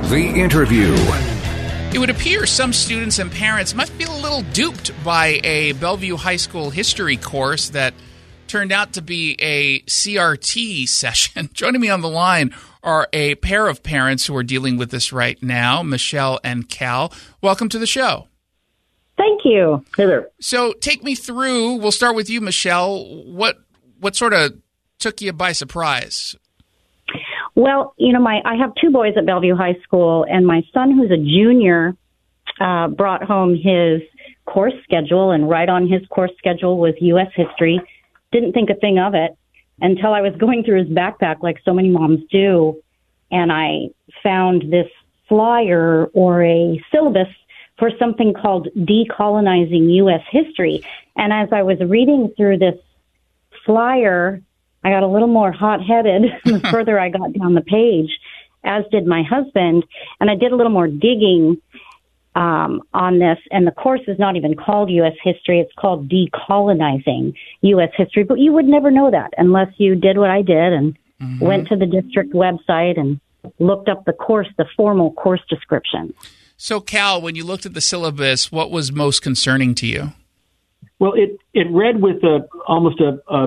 The Interview. It would appear some students and parents must feel a little duped by a Bellevue High School history course that turned out to be a CRT session. Joining me on the line are a pair of parents who are dealing with this right now, Michelle and Cal. Welcome to the show. Thank you. Hey there. So take me through, we'll start with you, Michelle. What sort of took you by surprise? Well, I have two boys at Bellevue High School, and my son, who's a junior, brought home his course schedule, and right on his course schedule was U.S. history. Didn't think a thing of it until I was going through his backpack like so many moms do, and I found this flyer or a syllabus for something called Decolonizing U.S. History. And as I was reading through this flyer, I got a little more hot-headed the further I got down the page, as did my husband, and I did a little more digging on this, and the course is not even called U.S. History. It's called Decolonizing U.S. History, but you would never know that unless you did what I did and went to the district website and looked up the course, the formal course description. So, Cal, when you looked at the syllabus, what was most concerning to you? Well, it read with almost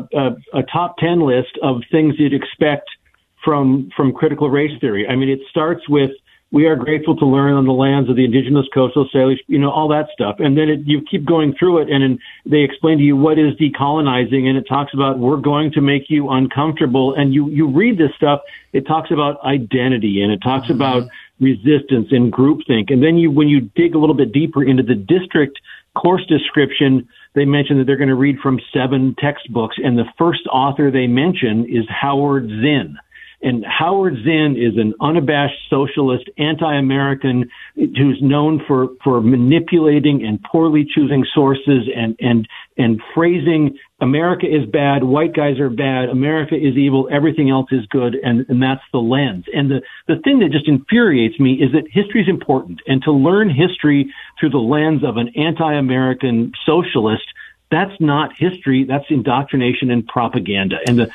a top 10 list of things you'd expect from critical race theory. I mean, it starts with, we are grateful to learn on the lands of the indigenous coastal Salish, all that stuff. And then you keep going through it, and they explain to you what is decolonizing, and it talks about we're going to make you uncomfortable. And you read this stuff, it talks about identity, and it talks about resistance and groupthink. And then when you dig a little bit deeper into the district course description, they mention that they're going to read from 7 textbooks, and the first author they mention is Howard Zinn. And Howard Zinn is an unabashed socialist, anti-American, who's known for manipulating and poorly choosing sources and phrasing America is bad, white guys are bad, America is evil, everything else is good, and that's the lens. And the thing that just infuriates me is that history is important, and to learn history through the lens of an anti-American socialist, that's not history, that's indoctrination and propaganda. And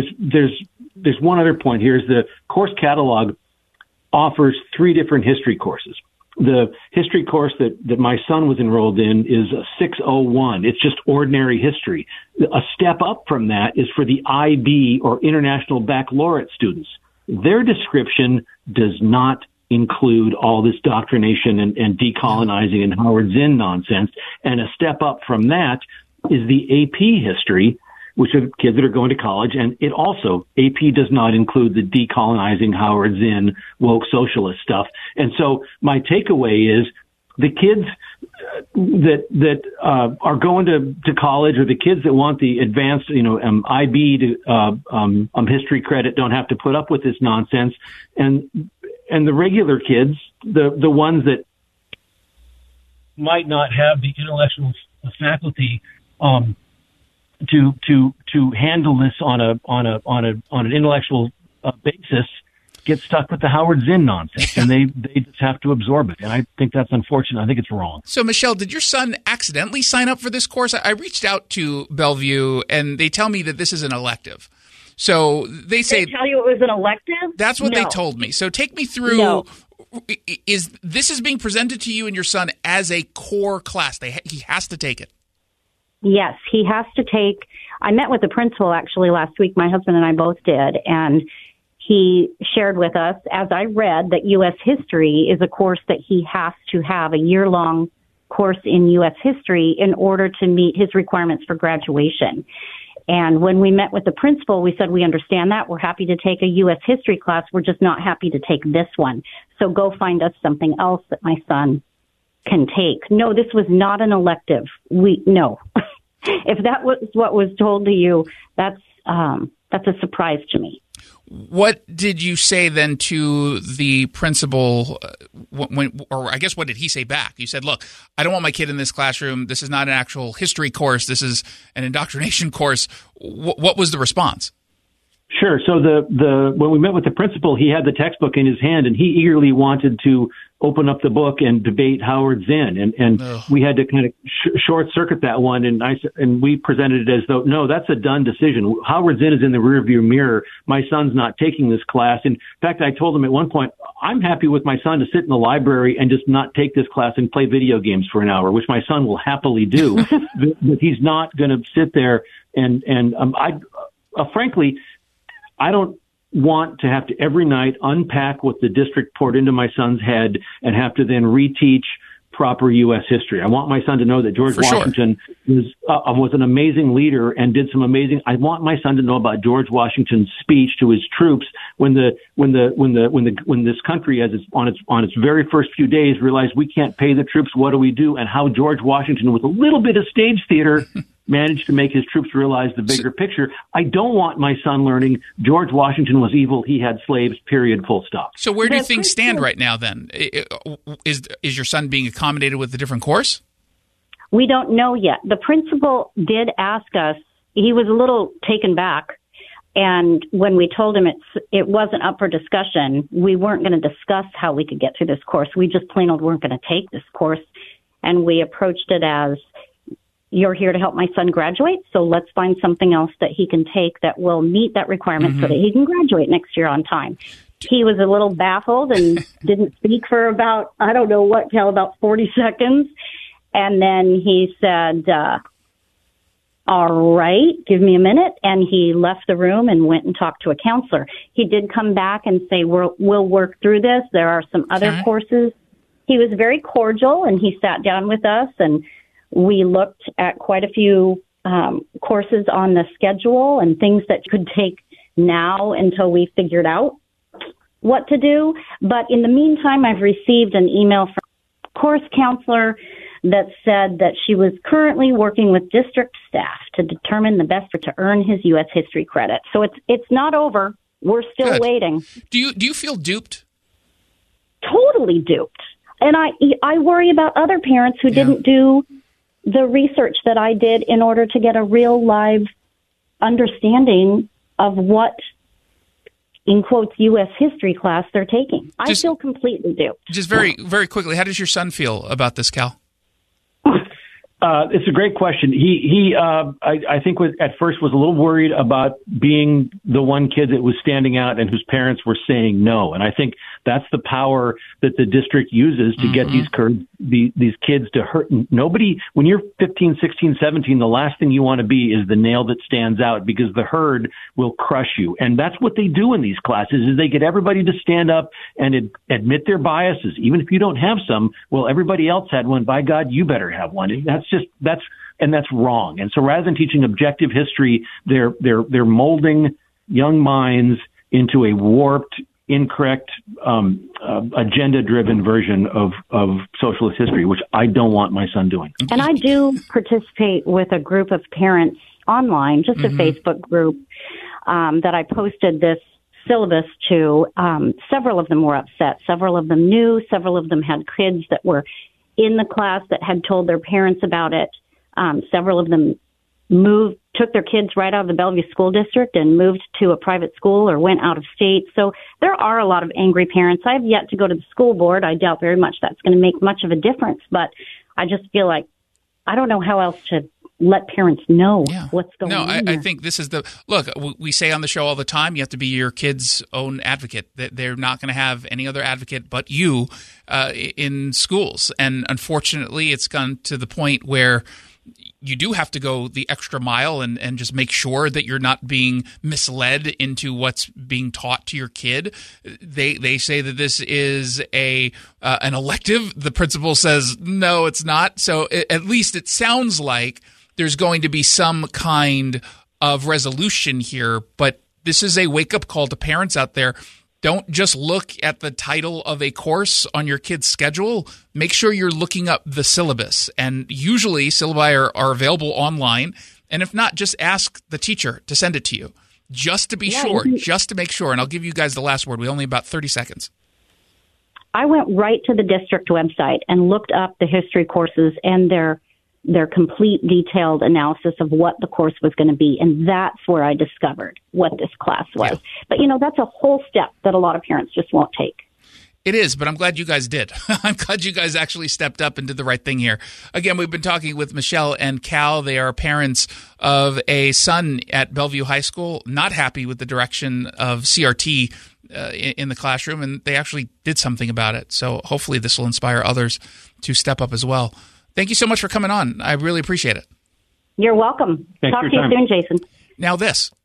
there's one other point here is the course catalog offers 3 different history courses. The history course that my son was enrolled in is a 601. It's just ordinary history. A step up from that is for the IB or International Baccalaureate students. Their description does not include all this doctrination and decolonizing and Howard Zinn nonsense. And a step up from that is the AP history, which are kids that are going to college. And it also, AP does not include the decolonizing Howard Zinn woke socialist stuff. And so my takeaway is the kids that are going to college, or the kids that want the advanced, IB to history credit, don't have to put up with this nonsense. And the regular kids, the ones that might not have the intellectual faculty to handle this on an intellectual basis, get stuck with the Howard Zinn nonsense, and they just have to absorb it. And I think that's unfortunate. I think it's wrong. So, Michelle, did your son accidentally sign up for this course? I reached out to Bellevue, and they tell me that this is an elective. So they say... They tell you it was an elective? That's what they told me. So take me through... No. Is this being presented to you and your son as a core class? He has to take it. Yes, he has to take. I met with the principal actually last week. My husband and I both did. And he shared with us, as I read, that U.S. history is a course that he has to have, a year-long course in U.S. history in order to meet his requirements for graduation. And when we met with the principal, we said, we understand that. We're happy to take a U.S. history class. We're just not happy to take this one. So go find us something else that my son can take. No, this was not an elective. No. If that was what was told to you, that's a surprise to me. What did you say then to the principal or I guess what did he say back? You said, look, I don't want my kid in this classroom. This is not an actual history course. This is an indoctrination course. What was the response? Sure. So when we met with the principal, he had the textbook in his hand, and he eagerly wanted to open up the book and debate Howard Zinn, and we had to kind of short circuit that one, and we presented it as though, no, that's a done decision. Howard Zinn is in the rearview mirror. My son's not taking this class. In fact, I told him at one point, I'm happy with my son to sit in the library and just not take this class and play video games for an hour, which my son will happily do. But he's not going to sit there frankly, I don't want to have to every night unpack what the district poured into my son's head and have to then reteach proper U.S. history. I want my son to know that George Washington was an amazing leader and did some amazing. I want my son to know about George Washington's speech to his troops when this country, as it's on its very first few days, realized we can't pay the troops. What do we do? And how George Washington, with a little bit of stage theater, managed to make his troops realize the bigger picture. I don't want my son learning George Washington was evil. He had slaves, period, full stop. So where do things stand right now then? Is your son being accommodated with a different course? We don't know yet. The principal did ask us. He was a little taken back. And when we told him it wasn't up for discussion, we weren't going to discuss how we could get through this course. We just plain old weren't going to take this course. And we approached it as, you're here to help my son graduate, so let's find something else that he can take that will meet that requirement so that he can graduate next year on time. He was a little baffled and didn't speak for about, about 40 seconds. And then he said, all right, give me a minute. And he left the room and went and talked to a counselor. He did come back and say, we'll work through this. There are some other courses. He was very cordial, and he sat down with us, and we looked at quite a few courses on the schedule and things that could take now until we figured out what to do. But in the meantime, I've received an email from a course counselor that said that she was currently working with district staff to determine the best way to earn his U.S. history credit. So it's not over. We're still waiting. Do you feel duped? Totally duped. And I worry about other parents who didn't do the research that I did in order to get a real live understanding of what, in quotes, U.S. history class they're taking. I feel completely duped. Just very, very quickly, how does your son feel about this, Cal? It's a great question. I think at first was a little worried about being the one kid that was standing out and whose parents were saying no. And I think that's the power that the district uses to get these kids to hurt. Nobody, when you're 15, 16, 17, the last thing you want to be is the nail that stands out, because the herd will crush you. And that's what they do in these classes, is they get everybody to stand up and admit their biases. Even if you don't have some, well, everybody else had one. By God, you better have one. That's wrong. And so rather than teaching objective history, they're molding young minds into a warped, incorrect, agenda-driven version of socialist history, which I don't want my son doing. And I do participate with a group of parents online, just a Facebook group that I posted this syllabus to. Several of them were upset. Several of them knew. Several of them had kids that were in the class that had told their parents about it. Several of them took their kids right out of the Bellevue School District and moved to a private school or went out of state. So there are a lot of angry parents. I've yet to go to the school board. I doubt very much that's going to make much of a difference, but I just feel like I don't know how else to let parents know what's going on. No, I think this is look, we say on the show all the time, you have to be your kid's own advocate. They're not going to have any other advocate but you in schools. And unfortunately, it's gone to the point where you do have to go the extra mile and just make sure that you're not being misled into what's being taught to your kid. They say that this is an elective. The principal says, no, it's not. So at least it sounds like there's going to be some kind of resolution here, but this is a wake-up call to parents out there. Don't just look at the title of a course on your kid's schedule. Make sure you're looking up the syllabus. And usually syllabi are available online. And if not, just ask the teacher to send it to you just to be sure, just to make sure. And I'll give you guys the last word. We only have about 30 seconds. I went right to the district website and looked up the history courses and their complete detailed analysis of what the course was going to be. And that's where I discovered what this class was. Yeah. But, that's a whole step that a lot of parents just won't take. It is, but I'm glad you guys did. I'm glad you guys actually stepped up and did the right thing here. Again, we've been talking with Michelle and Cal. They are parents of a son at Bellevue High School, not happy with the direction of CRT in the classroom, and they actually did something about it. So hopefully this will inspire others to step up as well. Thank you so much for coming on. I really appreciate it. You're welcome. Thanks Talk for to your you time. soon, Jason. Now this.